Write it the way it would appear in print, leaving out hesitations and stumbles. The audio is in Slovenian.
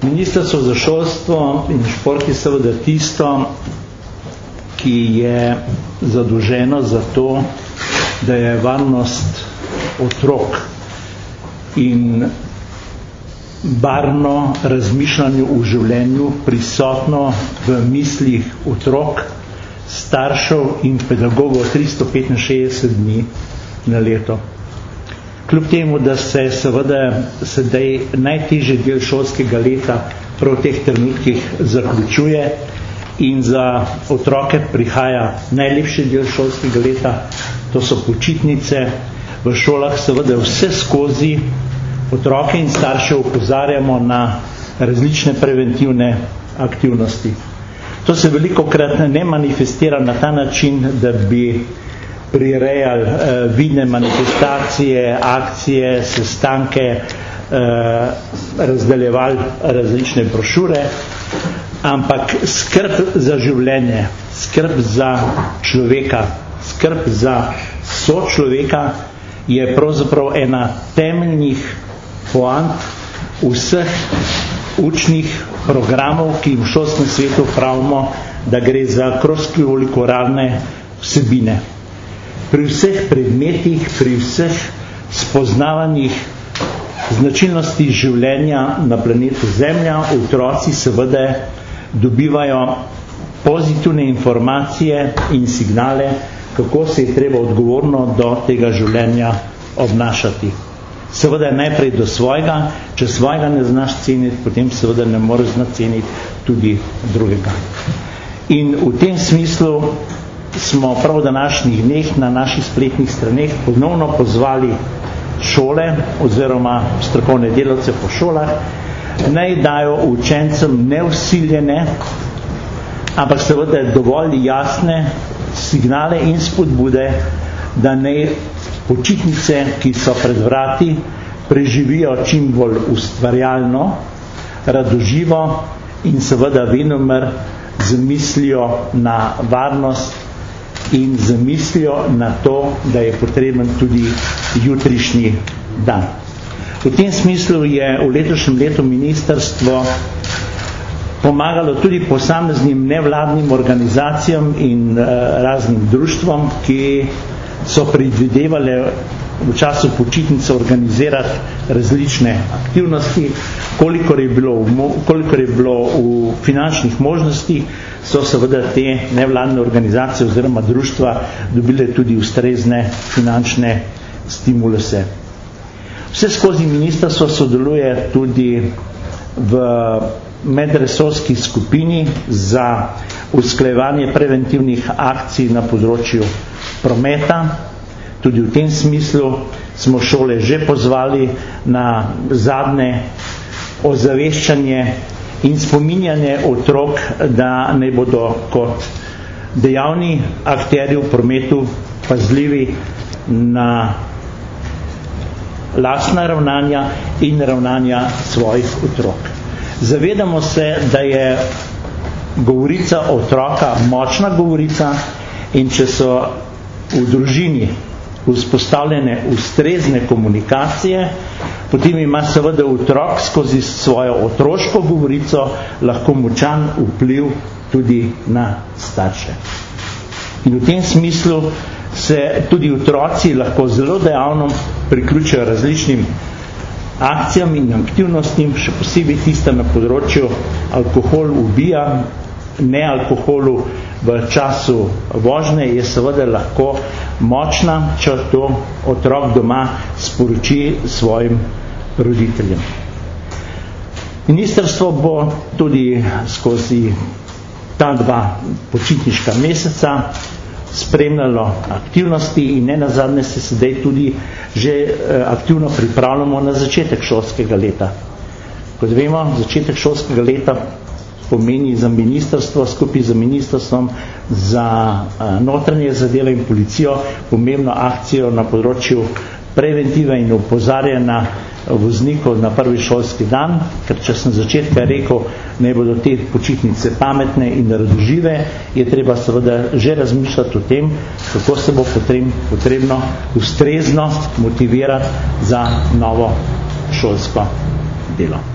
Ministrstvo za šolstvo in šport je seveda tisto, ki je zadolženo za to, da je varnost otrok in barvno razmišljanje v življenju prisotno v mislih otrok, staršev in pedagogov 365 dni na leto. Kljub temu, da se seveda sedaj najtežji del šolskega leta prav v teh trenutkih zaključuje in za otroke prihaja najlepši del šolskega leta, to so počitnice. V šolah seveda vse skozi otroke in starše opozarjamo na različne preventivne aktivnosti. To se velikokrat ne manifestira na ta način, da bi prirejali vidne manifestacije, akcije, sestanke, razdeljevali različne brošure, ampak skrb za življenje, skrb za človeka, skrb za sočloveka je pravzaprav ena temeljnih poant vseh učnih programov, ki v šolskem svetu pravimo, da gre za cross-curricularne vsebine. Pri vseh predmetih, pri vseh spoznavanjih značilnosti življenja na planetu Zemlja, otroci seveda dobivajo pozitivne informacije in signale, kako se je treba odgovorno do tega življenja obnašati. Seveda najprej do svojega, če svojega ne znaš ceniti, potem seveda ne moreš znati ceniti tudi drugega. In v tem smislu smo prav v današnjih dneh na naših spletnih straneh ponovno pozvali šole oziroma strokovne delavce po šolah, naj dajo učencem nevsiljene, ampak seveda dovolj jasne signale in spodbude, da naj počitnice, ki so pred vrati, preživijo čim bolj ustvarjalno, radoživo in seveda venomer z mislijo na varnost in z mislijo na to, da je potreben tudi jutrišnji dan. V tem smislu je v letošnjem letu ministrstvo pomagalo tudi posameznim nevladnim organizacijam in raznim društvom, ki so predvidevale v času počitnice organizirati različne aktivnosti. Kolikor je bilo v finančnih možnostih, so seveda te nevladne organizacije oziroma društva dobile tudi ustrezne finančne stimuluse. Vse skozi ministrstvo sodeluje tudi v medresorski skupini za usklajevanje preventivnih akcij na področju prometa. Tudi v tem smislu smo šole že pozvali na zadnje ozaveščanje in spominjanje otrok, da naj bodo kot dejavni akterji v prometu pazljivi na lastna ravnanja in ravnanja svojih otrok. Zavedamo se, da je govorica otroka močna govorica in če so v družini vzpostavljene ustrezne komunikacije, potem ima seveda otrok skozi svojo otroško govorico lahko močan vpliv tudi na starše. In v tem smislu se tudi otroci lahko zelo dejavno priključijo različnim akcijam in aktivnostim, še posebej tista na področju alkohol ubija, ne alkoholu v času vožnje je seveda lahko močna, če to otrok doma sporoči svojim roditeljem. Ministrstvo bo tudi skozi ta dva počitniška meseca spremljalo aktivnosti in nenazadnje se sedaj tudi že aktivno pripravljamo na začetek šolskega leta. Kot vemo, začetek šolskega leta pomeni za ministrstvo, skupaj z ministrstvom za notranje zadeve in policijo pomembno akcijo na področju preventive in opozarjanja voznikov na prvi šolski dan, ker če sem začetka rekel, naj bodo te počitnice pametne in radožive, je treba seveda že razmišljati o tem, kako se bo potrebno ustrezno motivirati za novo šolsko delo.